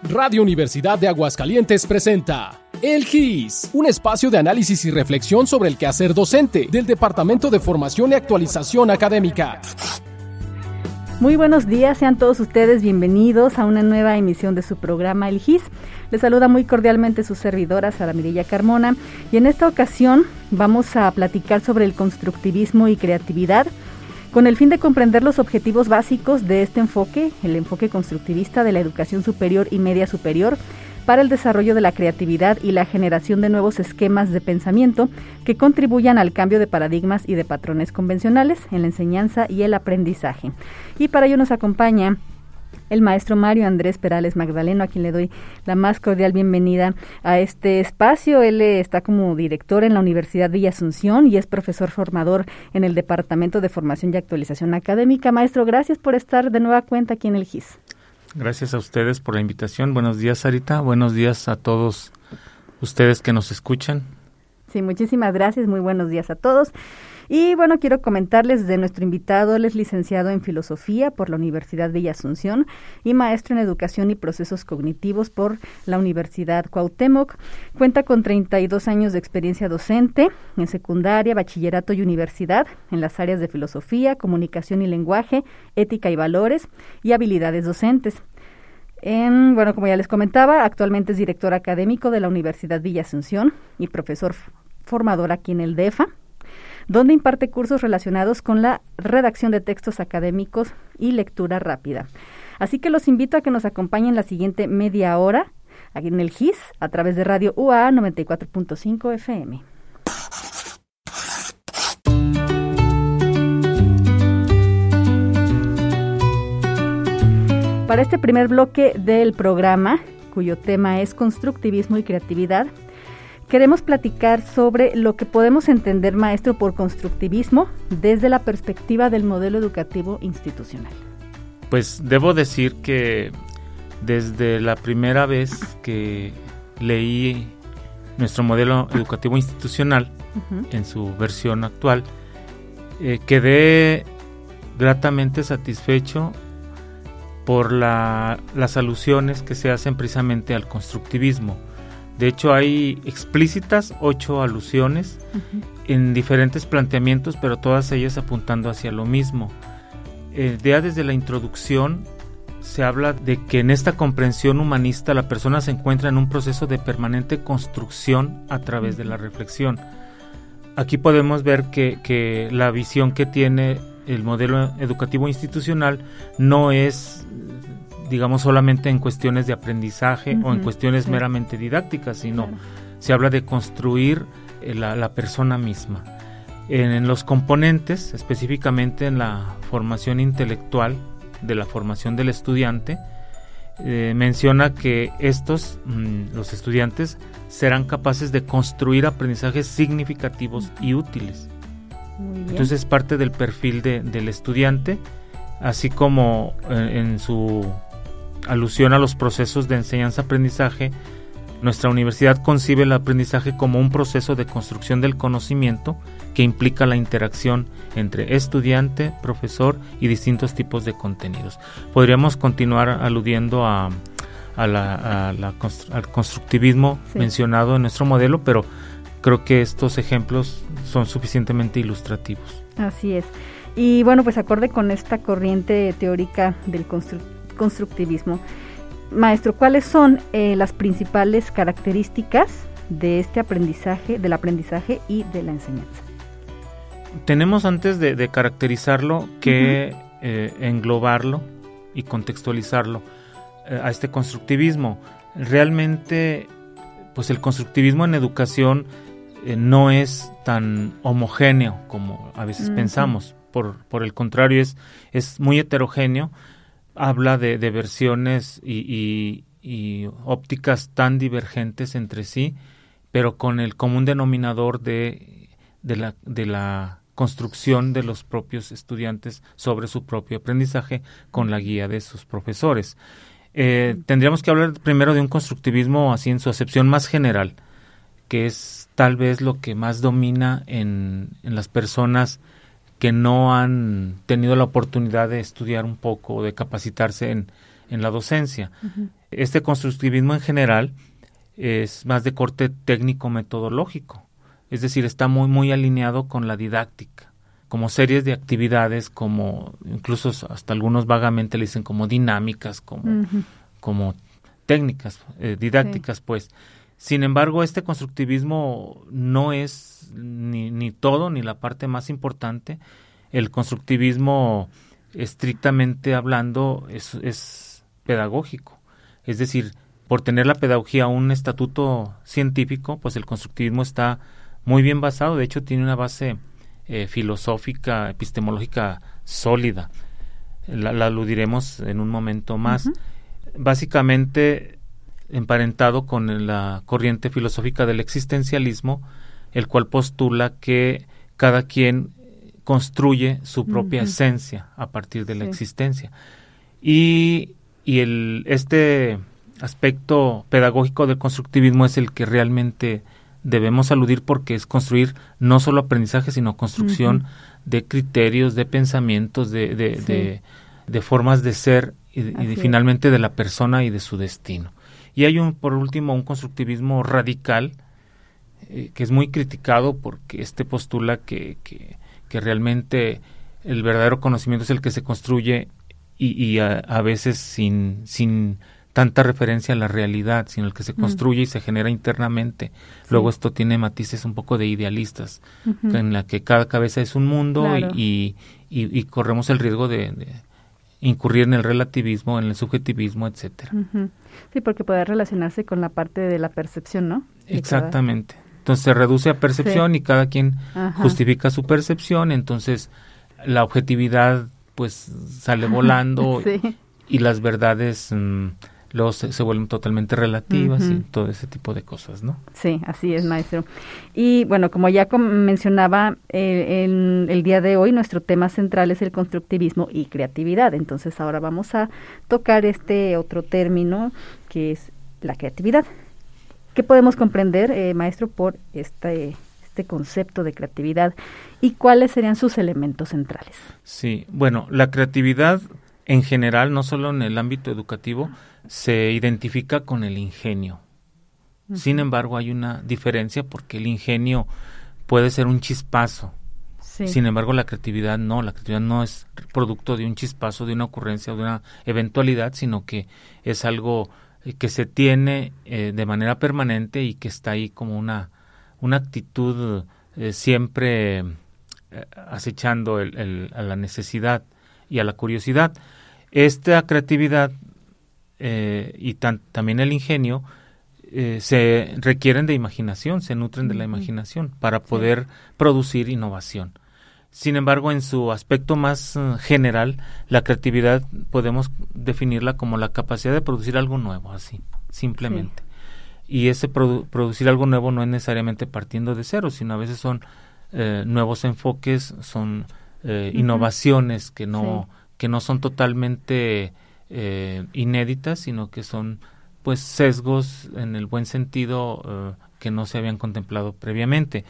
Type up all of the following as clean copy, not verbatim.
Radio Universidad de Aguascalientes presenta El GIS, un espacio de análisis y reflexión sobre el quehacer docente del Departamento de Formación y Actualización Académica. Muy buenos días, sean todos ustedes bienvenidos a una nueva emisión de su programa El GIS. Les saluda muy cordialmente su servidora Sara Mireya Carmona y en esta ocasión vamos a platicar sobre el constructivismo y creatividad con el fin de comprender los objetivos básicos de este enfoque, el enfoque constructivista de la educación superior y media superior, para el desarrollo de la creatividad y la generación de nuevos esquemas de pensamiento que contribuyan al cambio de paradigmas y de patrones convencionales en la enseñanza y el aprendizaje. Y para ello nos acompaña el maestro Mario Andrés Perales Magdaleno, a quien le doy la más cordial bienvenida a este espacio. Él está como director en la Universidad Villa Asunción y es profesor formador en el Departamento de Formación y Actualización Académica. Maestro, gracias por estar de nueva cuenta aquí en el GIS. Gracias a ustedes por la invitación. Buenos días, Sarita. Buenos días a todos ustedes que nos escuchan. Sí, muchísimas gracias. Muy buenos días a todos. Y bueno, quiero comentarles de nuestro invitado. Él es licenciado en Filosofía por la Universidad Villa Asunción y maestro en Educación y Procesos Cognitivos por la Universidad Cuauhtémoc. Cuenta con 32 años de experiencia docente en secundaria, bachillerato y universidad en las áreas de Filosofía, Comunicación y Lenguaje, Ética y Valores y Habilidades Docentes. Bueno, como ya les comentaba, actualmente es director académico de la Universidad Villa Asunción y profesor formador aquí en el DEFA, donde imparte cursos relacionados con la redacción de textos académicos y lectura rápida. Así que los invito a que nos acompañen la siguiente media hora aquí en el GIS a través de Radio UAA 94.5 FM. Para este primer bloque del programa, cuyo tema es constructivismo y creatividad, queremos platicar sobre lo que podemos entender, maestro, por constructivismo desde la perspectiva del modelo educativo institucional. Pues debo decir que desde la primera vez que leí nuestro modelo educativo institucional, en su versión actual, quedé gratamente satisfecho por las alusiones que se hacen precisamente al constructivismo. De hecho, hay explícitas 8 alusiones en diferentes planteamientos, pero todas ellas apuntando hacia lo mismo. Ya desde la introducción se habla de que en esta comprensión humanista la persona se encuentra en un proceso de permanente construcción a través de la reflexión. Aquí podemos ver que la visión que tiene el modelo educativo institucional no es, digamos, solamente en cuestiones de aprendizaje o en cuestiones meramente didácticas, sino se habla de construir la persona misma. En los componentes, específicamente en la formación intelectual, de la formación del estudiante, menciona que los estudiantes, serán capaces de construir aprendizajes significativos y útiles. Entonces es parte del perfil del estudiante, así como en su alusión a los procesos de enseñanza-aprendizaje. Nuestra universidad concibe el aprendizaje como un proceso de construcción del conocimiento que implica la interacción entre estudiante, profesor y distintos tipos de contenidos. Podríamos continuar aludiendo al constructivismo mencionado en nuestro modelo, pero creo que estos ejemplos son suficientemente ilustrativos. Así es. Y bueno, pues acorde con esta corriente teórica del constructivismo, maestro, ¿cuáles son las principales características de este aprendizaje, del aprendizaje y de la enseñanza? Tenemos, antes de caracterizarlo, que englobarlo y contextualizarlo a este constructivismo. Realmente, pues el constructivismo en educación no es tan homogéneo como a veces pensamos. Por el contrario, es muy heterogéneo. Habla de versiones y ópticas tan divergentes entre sí, pero con el común denominador de la construcción de los propios estudiantes sobre su propio aprendizaje con la guía de sus profesores. Tendríamos que hablar primero de un constructivismo así en su acepción más general, que es tal vez lo que más domina en las personas que no han tenido la oportunidad de estudiar un poco o de capacitarse en la docencia. Este constructivismo en general es más de corte técnico-metodológico, es decir, está muy alineado con la didáctica, como series de actividades, como incluso hasta algunos vagamente le dicen como dinámicas, como técnicas didácticas, pues. Sin embargo, este constructivismo no es ni todo, ni la parte más importante. El constructivismo, estrictamente hablando, es pedagógico. Es decir, por tener la pedagogía un estatuto científico, pues el constructivismo está muy bien basado. De hecho, tiene una base filosófica, epistemológica sólida. La aludiremos en un momento más. Básicamente emparentado con la corriente filosófica del existencialismo, el cual postula que cada quien construye su propia esencia a partir de la existencia. Y este aspecto pedagógico del constructivismo es el que realmente debemos aludir, porque es construir no solo aprendizaje, sino construcción de criterios, de pensamientos, de formas de ser y finalmente de la persona y de su destino. Y hay por último un constructivismo radical que es muy criticado, porque postula que realmente el verdadero conocimiento es el que se construye y a veces sin tanta referencia a la realidad, sino el que se construye y se genera internamente. Luego esto tiene matices un poco de idealistas, en la que cada cabeza es un mundo, y corremos el riesgo de incurrir en el relativismo, en el subjetivismo, etcétera. Sí, porque puede relacionarse con la parte de la percepción, ¿no? Exactamente. Entonces se reduce a percepción y cada quien justifica su percepción, entonces la objetividad pues sale volando y las verdades luego se vuelven totalmente relativas y todo ese tipo de cosas, ¿no? Sí, así es, maestro. Y bueno, como ya mencionaba, el día de hoy nuestro tema central es el constructivismo y creatividad. Entonces ahora vamos a tocar este otro término que es la creatividad. ¿Qué podemos comprender, maestro, por este concepto de creatividad y cuáles serían sus elementos centrales? Sí, bueno, la creatividad en general, no solo en el ámbito educativo, se identifica con el ingenio. Sin embargo, hay una diferencia, porque el ingenio puede ser un chispazo. Sin embargo, la creatividad no es producto de un chispazo, de una ocurrencia o de una eventualidad, sino que es algo que se tiene de manera permanente y que está ahí como una actitud siempre acechando a la necesidad y a la curiosidad. Esta creatividad y también el ingenio se requieren de imaginación, se nutren de la imaginación para poder producir innovación. Sin embargo, en su aspecto más general, la creatividad podemos definirla como la capacidad de producir algo nuevo, así, simplemente. Y ese producir algo nuevo no es necesariamente partiendo de cero, sino a veces son nuevos enfoques, son innovaciones que no son totalmente inéditas, sino que son pues sesgos en el buen sentido que no se habían contemplado previamente.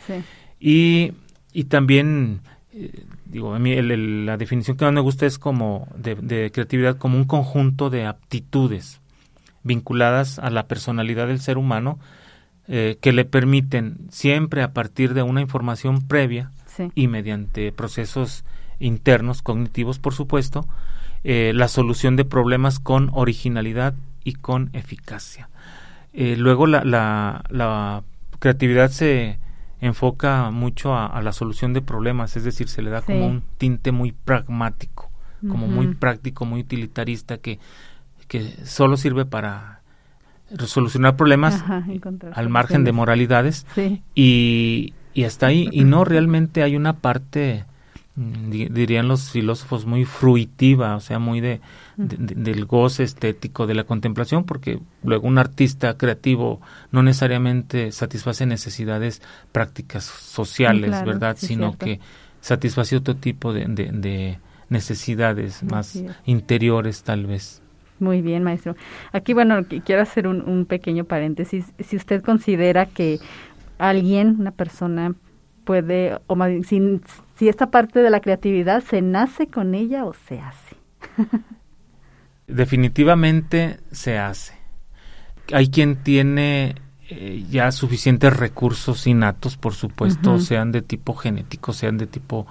Y también digo, a mí la definición que más me gusta es como de creatividad como un conjunto de aptitudes vinculadas a la personalidad del ser humano que le permiten siempre, a partir de una información previa y mediante procesos internos, cognitivos por supuesto, la solución de problemas con originalidad y con eficacia. Luego la creatividad se enfoca mucho a la solución de problemas, es decir, se le da como un tinte muy pragmático, como muy práctico, muy utilitarista, que solo sirve para solucionar problemas al margen de moralidades y hasta ahí, y no realmente hay una parte, dirían los filósofos, muy fruitiva, o sea, muy del goce estético, de la contemplación, porque luego un artista creativo no necesariamente satisface necesidades prácticas sociales, ¿verdad? Sino que satisface otro tipo de necesidades más interiores, tal vez. Muy bien, maestro. Aquí, bueno, quiero hacer un pequeño paréntesis. Si usted considera que alguien, una persona, puede, o más bien, si esta parte de la creatividad se nace con ella o se hace. Definitivamente se hace. Hay quien tiene ya suficientes recursos innatos, por supuesto, sean de tipo genético, sean de tipo,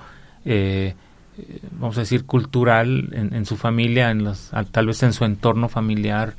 vamos a decir, cultural, en su familia, tal vez en su entorno familiar,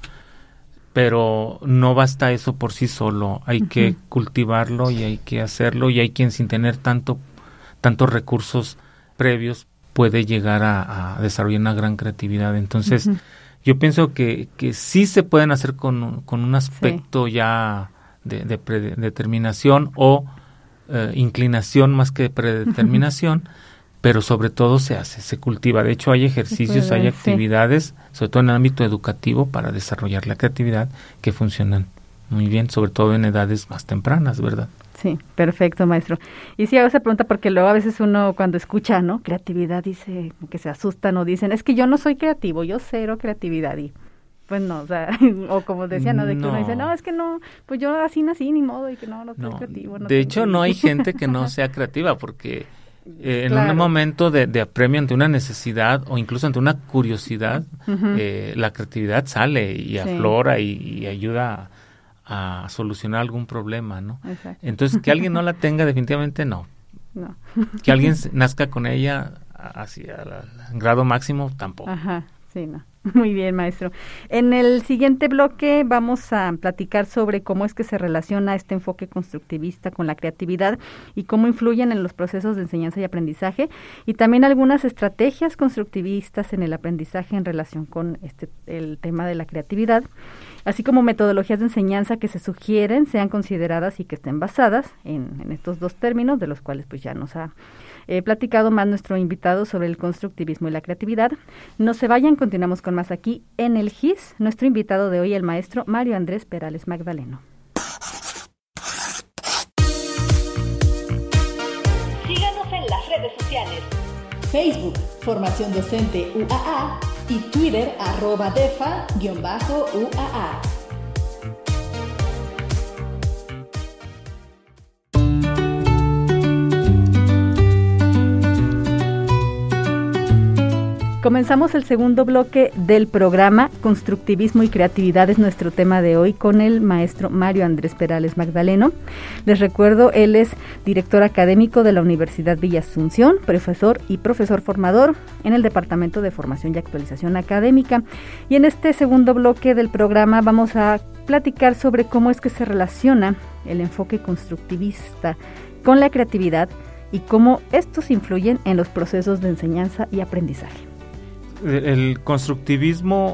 pero no basta eso por sí solo. Hay que cultivarlo y hay que hacerlo, y hay quien sin tener tantos recursos previos puede llegar a desarrollar una gran creatividad. Entonces, yo pienso que sí se pueden hacer con un aspecto ya de predeterminación o inclinación más que predeterminación, pero sobre todo se cultiva. De hecho, hay ejercicios, hay actividades, sobre todo en el ámbito educativo, para desarrollar la creatividad que funcionan muy bien, sobre todo en edades más tempranas, ¿verdad? Sí, perfecto, maestro. Y sí, hago esa pregunta porque luego a veces uno cuando escucha, ¿no?, creatividad, dice que se asustan o dicen, es que yo no soy creativo, yo cero creatividad. Y pues no, o sea, o como decía, ¿no?, de que uno dice, no, es que no, pues yo así nací, ni modo, y que no soy creativo. De hecho, no hay gente que no sea creativa, porque en un momento de apremio, ante una necesidad o incluso ante una curiosidad, la creatividad sale y aflora y ayuda a solucionar algún problema, ¿no? Exacto. Entonces, que alguien no la tenga, definitivamente no. Que alguien nazca con ella hacia el grado máximo, tampoco. Ajá, sí, no. Muy bien, maestro. En el siguiente bloque vamos a platicar sobre cómo es que se relaciona este enfoque constructivista con la creatividad y cómo influyen en los procesos de enseñanza y aprendizaje, y también algunas estrategias constructivistas en el aprendizaje en relación con el tema de la creatividad, así como metodologías de enseñanza que se sugieren sean consideradas y que estén basadas en estos dos términos, de los cuales pues ya nos ha platicado más nuestro invitado sobre el constructivismo y la creatividad. No se vayan, continuamos con más aquí en el GIS. Nuestro invitado de hoy, el maestro Mario Andrés Perales Magdaleno. Síganos en las redes sociales: Facebook, Formación Docente UAA, y Twitter, @defa_UAA. Comenzamos el segundo bloque del programa. Constructivismo y creatividad es nuestro tema de hoy, con el maestro Mario Andrés Perales Magdaleno. Les recuerdo, él es director académico de la Universidad Villa Asunción, profesor formador en el Departamento de Formación y Actualización Académica. Y en este segundo bloque del programa vamos a platicar sobre cómo es que se relaciona el enfoque constructivista con la creatividad y cómo estos influyen en los procesos de enseñanza y aprendizaje. El constructivismo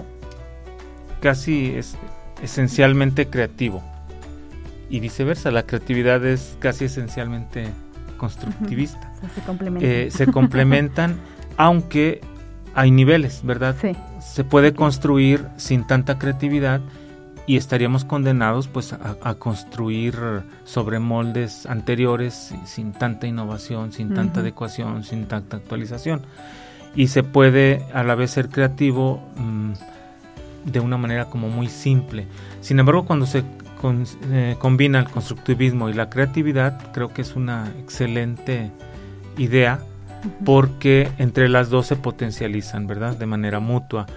casi es esencialmente creativo y viceversa, la creatividad es casi esencialmente constructivista. O sea, se complementan. Se complementan, aunque hay niveles, ¿verdad? Sí. Se puede construir sin tanta creatividad y estaríamos condenados pues a construir sobre moldes anteriores, sin tanta innovación, sin tanta adecuación, sin tanta actualización. Y se puede a la vez ser creativo de una manera como muy simple. Sin embargo, cuando se combina el constructivismo y la creatividad, creo que es una excelente idea, porque entre las dos se potencializan, ¿verdad?, de manera mutua.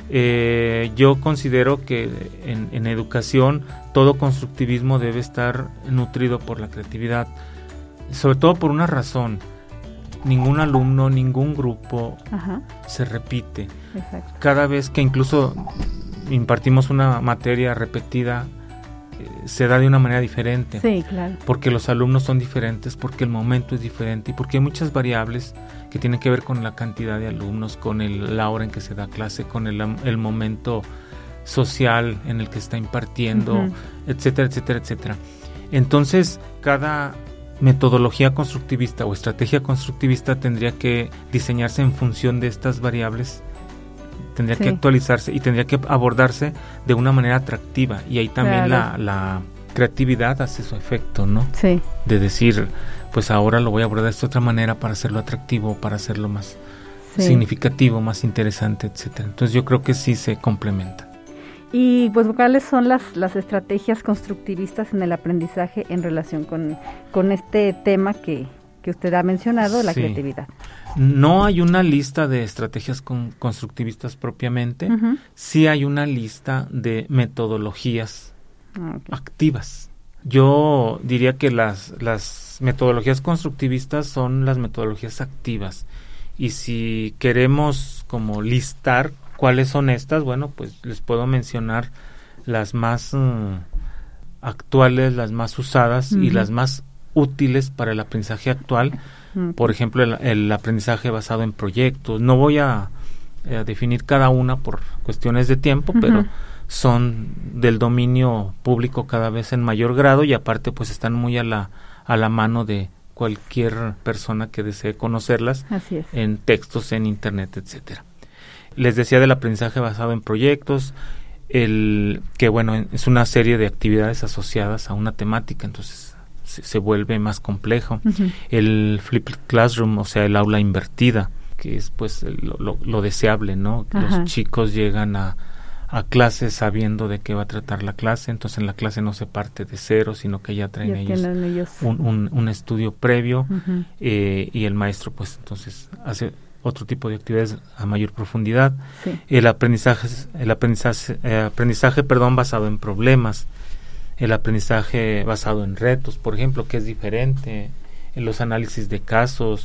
Yo considero que en educación todo constructivismo debe estar nutrido por la creatividad, sobre todo por una razón: ningún alumno, ningún grupo se repite. Exacto. Cada vez que incluso impartimos una materia repetida, se da de una manera diferente. Sí, claro. Porque los alumnos son diferentes, porque el momento es diferente y porque hay muchas variables que tienen que ver con la cantidad de alumnos, con la hora en que se da clase, con el momento social en el que está impartiendo, etcétera, etcétera, etcétera. Entonces, cada metodología constructivista o estrategia constructivista tendría que diseñarse en función de estas variables, tendría que actualizarse y tendría que abordarse de una manera atractiva, y ahí también la creatividad hace su efecto, ¿no? Sí. De decir, pues ahora lo voy a abordar de esta otra manera para hacerlo atractivo, para hacerlo más significativo, más interesante, etcétera. Entonces yo creo que sí se complementa. Y pues, ¿cuáles son las estrategias constructivistas en el aprendizaje en relación con este tema que que usted ha mencionado, la creatividad. No hay una lista de estrategias constructivistas propiamente, sí hay una lista de metodologías activas. Yo diría que las metodologías constructivistas son las metodologías activas, y si queremos como listar cuáles son estas, bueno, pues les puedo mencionar las más actuales, las más usadas y las más útiles para el aprendizaje actual. Por ejemplo, el aprendizaje basado en proyectos. No voy a definir cada una por cuestiones de tiempo, pero son del dominio público cada vez en mayor grado, y aparte pues están muy a la mano de cualquier persona que desee conocerlas. Así es. En textos, en internet, etcétera. Les decía del aprendizaje basado en proyectos, que bueno, es una serie de actividades asociadas a una temática, entonces se vuelve más complejo. El flipped classroom, o sea, el aula invertida, que es pues lo deseable, ¿no? Los chicos llegan a clases sabiendo de qué va a tratar la clase, entonces en la clase no se parte de cero, sino que ya traen ellos un estudio previo, y el maestro pues entonces hace otro tipo de actividades a mayor profundidad. Sí. El aprendizaje basado en problemas, el aprendizaje basado en retos, por ejemplo, que es diferente, en los análisis de casos,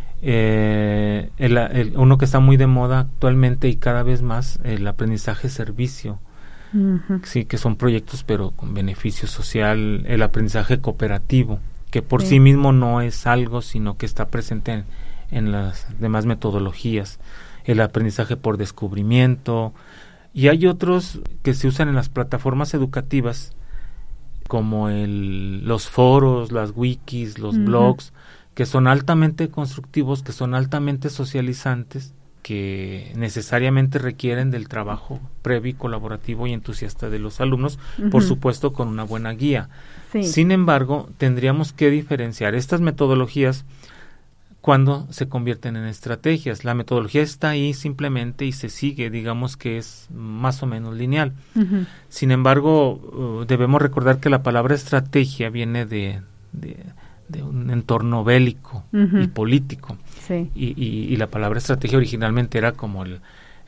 uno que está muy de moda actualmente y cada vez más, el aprendizaje servicio, sí, que son proyectos pero con beneficio social, el aprendizaje cooperativo, que por sí mismo no es algo, sino que está presente en las demás metodologías, el aprendizaje por descubrimiento, y hay otros que se usan en las plataformas educativas, como los foros, las wikis, los blogs, que son altamente constructivos, que son altamente socializantes, que necesariamente requieren del trabajo previo y colaborativo y entusiasta de los alumnos, por supuesto con una buena guía. Sí. Sin embargo, tendríamos que diferenciar estas metodologías cuando se convierten en estrategias. La metodología está ahí simplemente y se sigue, digamos que es más o menos lineal. Sin embargo, debemos recordar que la palabra estrategia viene de un entorno bélico y político. Sí. Y la palabra estrategia originalmente era como lo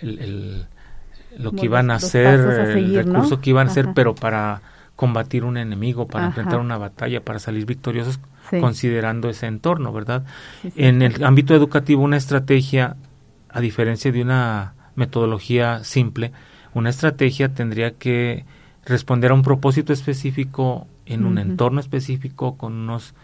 que iban a hacer, el recurso que iban a hacer, pero para combatir un enemigo, para enfrentar una batalla, para salir victoriosos, considerando ese entorno, ¿verdad? Sí, en el ámbito educativo, una estrategia, a diferencia de una metodología simple, una estrategia tendría que responder a un propósito específico en un entorno específico, con unos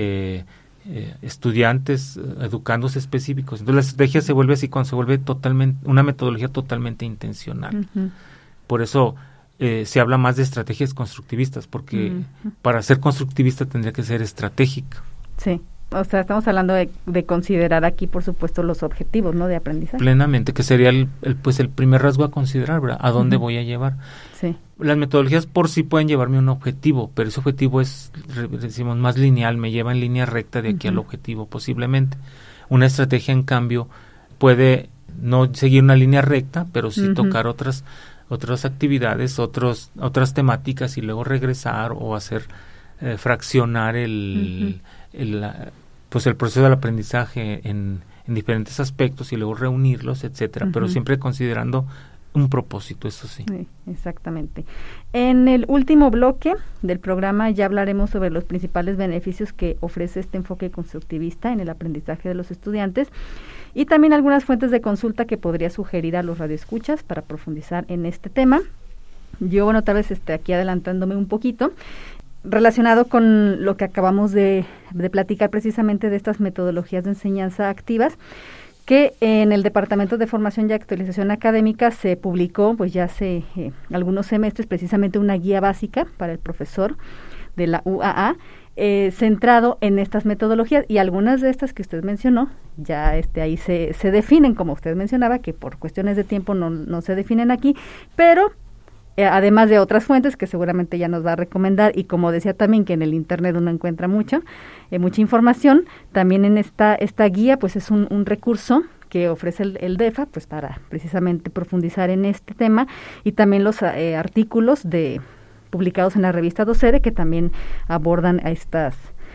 estudiantes, educandos específicos. Entonces la estrategia se vuelve así cuando se vuelve una metodología totalmente intencional. Por eso se habla más de estrategias constructivistas, porque para ser constructivista tendría que ser estratégica. Sí, o sea, estamos hablando de considerar aquí, por supuesto, los objetivos, ¿no?, de aprendizaje. Plenamente, que sería el primer rasgo a considerar, ¿verdad? ¿A dónde voy a llevar? Sí. Las metodologías por sí pueden llevarme a un objetivo, pero ese objetivo es, decimos, más lineal, me lleva en línea recta de aquí al objetivo, posiblemente. Una estrategia, en cambio, puede no seguir una línea recta, pero sí tocar otras actividades, otras temáticas, y luego regresar o hacer fraccionar el proceso del aprendizaje en diferentes aspectos y luego reunirlos, etcétera, pero siempre considerando un propósito, eso sí. Sí, exactamente. En el último bloque del programa ya hablaremos sobre los principales beneficios que ofrece este enfoque constructivista en el aprendizaje de los estudiantes, y también algunas fuentes de consulta que podría sugerir a los radioescuchas para profundizar en este tema. Yo, bueno, tal vez aquí adelantándome un poquito, relacionado con lo que acabamos de platicar precisamente de estas metodologías de enseñanza activas, que en el Departamento de Formación y Actualización Académica se publicó, pues ya hace algunos semestres, precisamente una guía básica para el profesor de la UAA, centrado en estas metodologías, y algunas de estas que usted mencionó, ya ahí se definen, como usted mencionaba, que por cuestiones de tiempo no se definen aquí, pero además de otras fuentes que seguramente ya nos va a recomendar, y como decía también que en el internet uno encuentra mucha información, también en esta guía pues es un recurso que ofrece el DEFA pues para precisamente profundizar en este tema, y también los artículos publicados en la revista Docere que también abordan a estas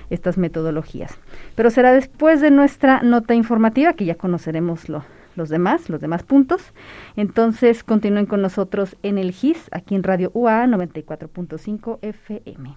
estas metodologías. Pero será después de nuestra nota informativa, que ya conoceremos los demás puntos. Entonces continúen con nosotros en el GIS, aquí en Radio UAA 94.5 FM.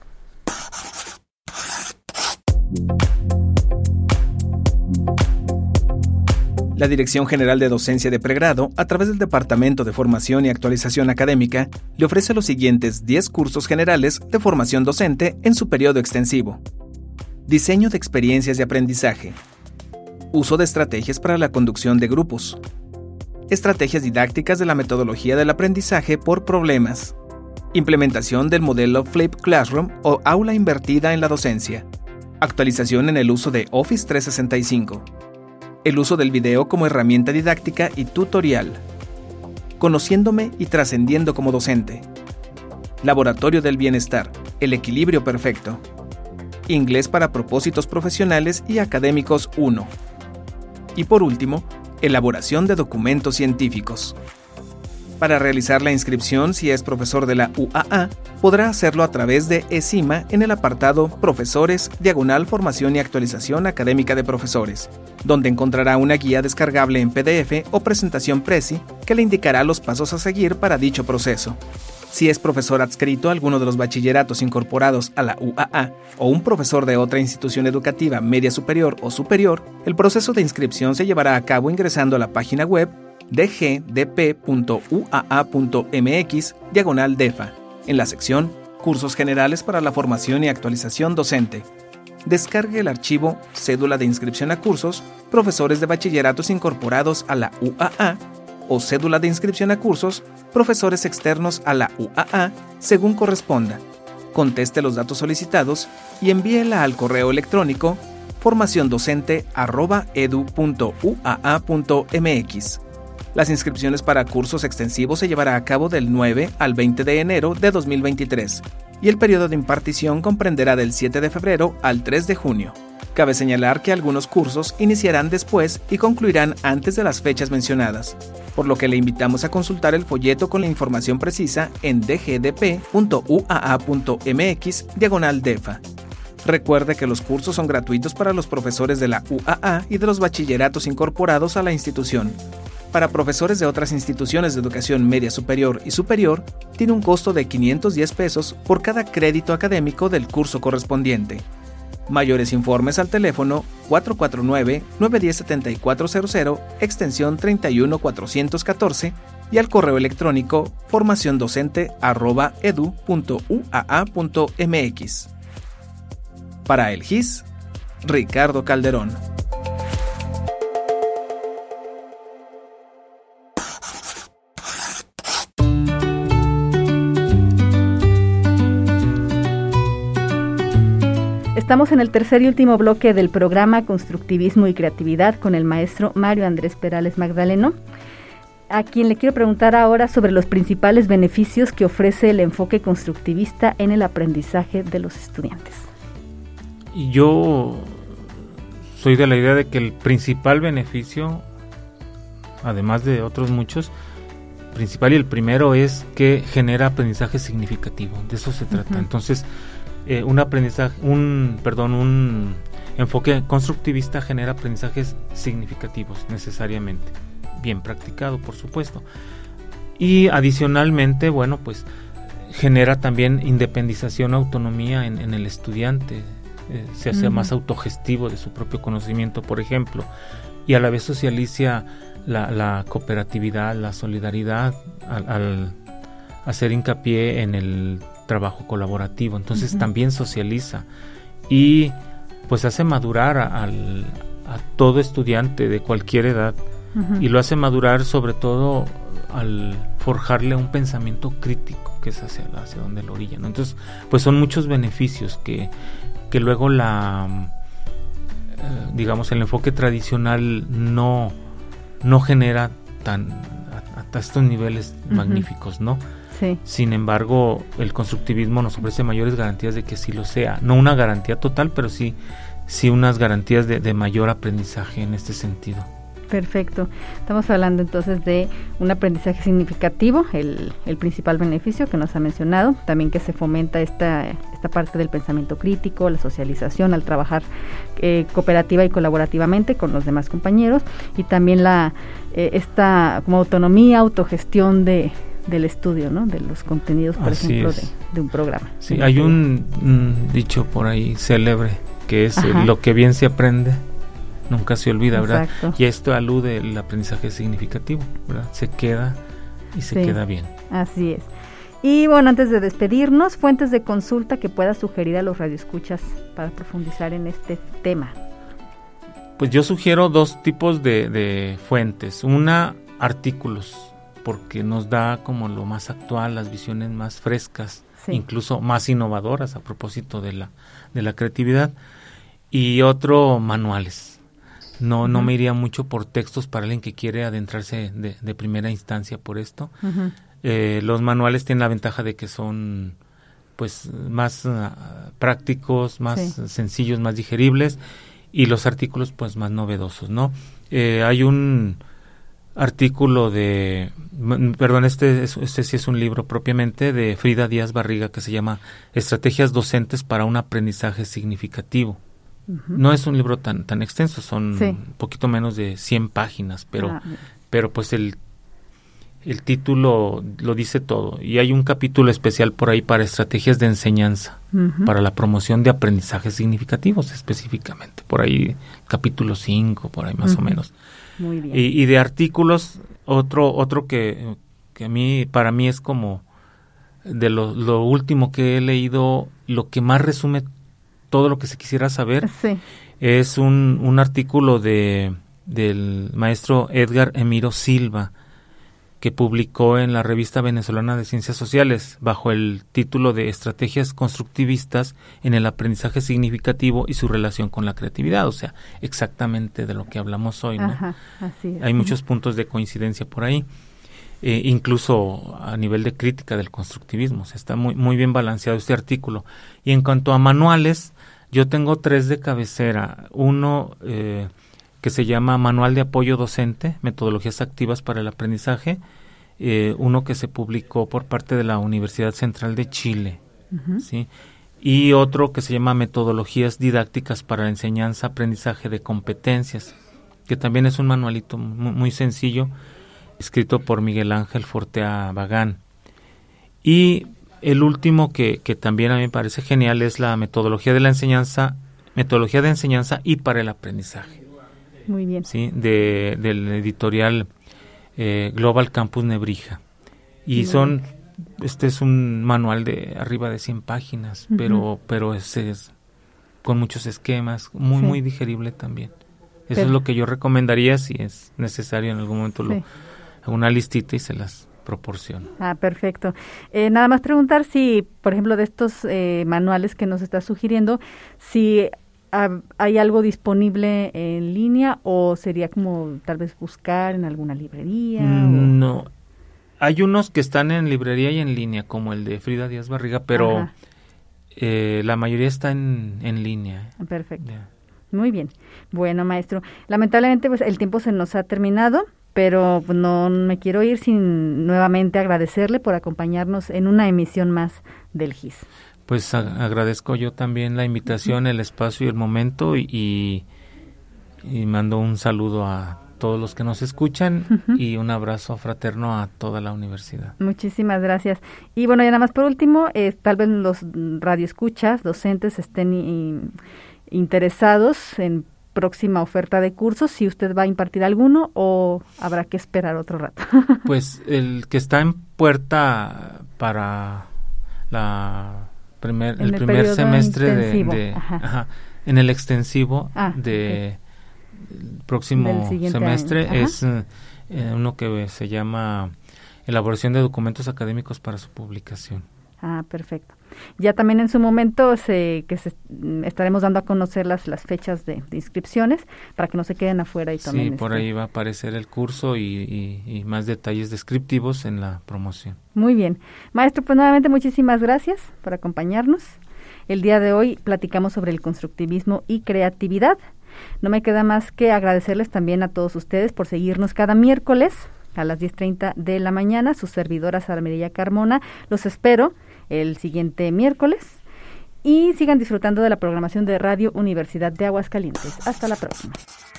La Dirección General de Docencia de Pregrado, a través del Departamento de Formación y Actualización Académica, le ofrece los siguientes 10 cursos generales de formación docente en su periodo extensivo. Diseño de experiencias de aprendizaje. Uso de estrategias para la conducción de grupos. Estrategias didácticas de la metodología del aprendizaje por problemas. Implementación del modelo Flipped Classroom o aula invertida en la docencia. Actualización en el uso de Office 365. El uso del video como herramienta didáctica y tutorial. Conociéndome y trascendiendo como docente. Laboratorio del bienestar, el equilibrio perfecto. Inglés para propósitos profesionales y académicos 1. Y por último, elaboración de documentos científicos. Para realizar la inscripción, si es profesor de la UAA, podrá hacerlo a través de ESIMA en el apartado Profesores, /Formación y Actualización Académica de Profesores, donde encontrará una guía descargable en PDF o presentación Prezi que le indicará los pasos a seguir para dicho proceso. Si es profesor adscrito a alguno de los bachilleratos incorporados a la UAA o un profesor de otra institución educativa media superior o superior, el proceso de inscripción se llevará a cabo ingresando a la página web dgdp.uaa.mx/DEFA, en la sección Cursos Generales para la Formación y Actualización Docente. Descargue el archivo Cédula de Inscripción a Cursos, Profesores de Bachilleratos Incorporados a la UAA, o Cédula de Inscripción a Cursos, Profesores Externos a la UAA, según corresponda. Conteste los datos solicitados y envíela al correo electrónico formaciondocente@edu.uaa.mx. Las inscripciones para cursos extensivos se llevará a cabo del 9 al 20 de enero de 2023 y el periodo de impartición comprenderá del 7 de febrero al 3 de junio. Cabe señalar que algunos cursos iniciarán después y concluirán antes de las fechas mencionadas, por lo que le invitamos a consultar el folleto con la información precisa en dgdp.uaa.mx/DEFA. Recuerde que los cursos son gratuitos para los profesores de la UAA y de los bachilleratos incorporados a la institución. Para profesores de otras instituciones de educación media superior y superior, tiene un costo de 510 pesos por cada crédito académico del curso correspondiente. Mayores informes al teléfono 449-910-7400, extensión 31414 y al correo electrónico formaciondocente@edu.uaa.mx. Para el GIS, Ricardo Calderón. Estamos en el tercer y último bloque del programa Constructivismo y Creatividad con el maestro Mario Andrés Perales Magdaleno, a quien le quiero preguntar ahora sobre los principales beneficios que ofrece el enfoque constructivista en el aprendizaje de los estudiantes. Yo soy de la idea de que el principal beneficio, además de otros muchos, principal y el primero es que genera aprendizaje significativo, de eso se trata. Entonces, un enfoque constructivista genera aprendizajes significativos necesariamente, bien practicado por supuesto, y adicionalmente, bueno, pues genera también independización, autonomía en el estudiante, se hace más autogestivo de su propio conocimiento, por ejemplo, y a la vez socializa la cooperatividad, la solidaridad al hacer hincapié en el trabajo colaborativo. Entonces también socializa y pues hace madurar a todo estudiante de cualquier edad, y lo hace madurar sobre todo al forjarle un pensamiento crítico, que es hacia donde lo orilla, ¿no? Entonces pues son muchos beneficios que luego digamos el enfoque tradicional no genera hasta estos niveles magníficos, ¿no? Sí. Sin embargo, el constructivismo nos ofrece mayores garantías de que sí lo sea. No una garantía total, pero sí unas garantías de mayor aprendizaje en este sentido. Perfecto. Estamos hablando entonces de un aprendizaje significativo, el principal beneficio que nos ha mencionado, también que se fomenta esta parte del pensamiento crítico, la socialización al trabajar cooperativa y colaborativamente con los demás compañeros, y también esta como autonomía, autogestión del estudio, ¿no? De los contenidos, por Así ejemplo, de un programa. Sí, hay un dicho por ahí célebre que es lo que bien se aprende nunca se olvida, ¿verdad? Exacto. Y esto alude el aprendizaje significativo, ¿verdad? Se queda y se queda bien. Así es. Y bueno, antes de despedirnos, fuentes de consulta que pueda sugerir a los radioescuchas para profundizar en este tema. Pues yo sugiero 2 tipos de fuentes. Una, artículos, porque nos da como lo más actual, las visiones más frescas, incluso más innovadoras a propósito de la creatividad. Y otro, manuales. No me iría mucho por textos para alguien que quiere adentrarse de primera instancia por esto. Los manuales tienen la ventaja de que son pues más prácticos, más sencillos, más digeribles, y los artículos pues más novedosos, ¿no? Hay un artículo este sí es un libro propiamente de Frida Díaz Barriga que se llama Estrategias docentes para un aprendizaje significativo. No es un libro tan extenso, son un poquito menos de 100 páginas, pero pues el título lo dice todo. Y hay un capítulo especial por ahí para estrategias de enseñanza, para la promoción de aprendizajes significativos específicamente. Por ahí capítulo 5, por ahí más o menos. Muy bien. Y de artículos, otro que para mí es como de lo último que he leído, lo que más resume todo lo que se quisiera saber, es un artículo del maestro Edgar Emiro Silva, que publicó en la Revista Venezolana de Ciencias Sociales, bajo el título de Estrategias constructivistas en el aprendizaje significativo y su relación con la creatividad, o sea, exactamente de lo que hablamos hoy, ¿no? Ajá, así es. Hay muchos puntos de coincidencia por ahí. Incluso a nivel de crítica del constructivismo, está muy bien balanceado este artículo. Y en cuanto a manuales, yo tengo 3 de cabecera. Uno que se llama Manual de Apoyo Docente, Metodologías Activas para el Aprendizaje, uno que se publicó por parte de la Universidad Central de Chile, ¿sí? Y otro que se llama Metodologías Didácticas para la Enseñanza, Aprendizaje de Competencias, que también es un manualito muy sencillo, escrito por Miguel Ángel Fortea Bagán. Y el último que también a mí me parece genial es la Metodología de Enseñanza y para el Aprendizaje. Muy bien. Sí, del editorial Global Campus Nebrija. Y este es un manual de arriba de 100 páginas, pero es con muchos esquemas, muy digerible también. Eso es lo que yo recomendaría si es necesario en algún momento una listita y se las proporciono. Perfecto. Nada más preguntar si, por ejemplo, de estos manuales que nos está sugiriendo, si hay algo disponible en línea o sería como tal vez buscar en alguna librería. No, hay unos que están en librería y en línea, como el de Frida Díaz Barriga, pero la mayoría está en línea. Perfecto. Muy bien. Bueno, maestro, lamentablemente pues el tiempo se nos ha terminado, pero no me quiero ir sin nuevamente agradecerle por acompañarnos en una emisión más del GIS. Pues agradezco yo también la invitación, el espacio y el momento y mando un saludo a todos los que nos escuchan y un abrazo fraterno a toda la universidad. Muchísimas gracias. Y bueno, ya nada más por último, tal vez los radioescuchas, docentes estén interesados en próxima oferta de cursos, si usted va a impartir alguno o habrá que esperar otro rato. Pues el que está en puerta para el primer semestre en el extensivo del próximo semestre es uno que se llama Elaboración de Documentos Académicos para su publicación. Perfecto. Ya también en su momento estaremos dando a conocer las fechas de inscripciones para que no se queden afuera y tomen. Sí, por ahí va a aparecer el curso y más detalles descriptivos en la promoción. Muy bien. Maestro, pues nuevamente muchísimas gracias por acompañarnos. El día de hoy platicamos sobre el constructivismo y creatividad. No me queda más que agradecerles también a todos ustedes por seguirnos cada miércoles a las 10:30 de la mañana. Su servidora Sara Mireya Carmona. Los espero el siguiente miércoles y sigan disfrutando de la programación de Radio Universidad de Aguascalientes. Hasta la próxima.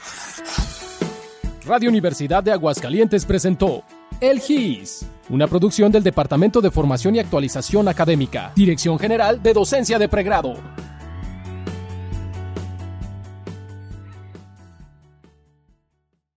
Radio Universidad de Aguascalientes presentó El GIS, una producción del Departamento de Formación y Actualización Académica, Dirección General de Docencia de Pregrado.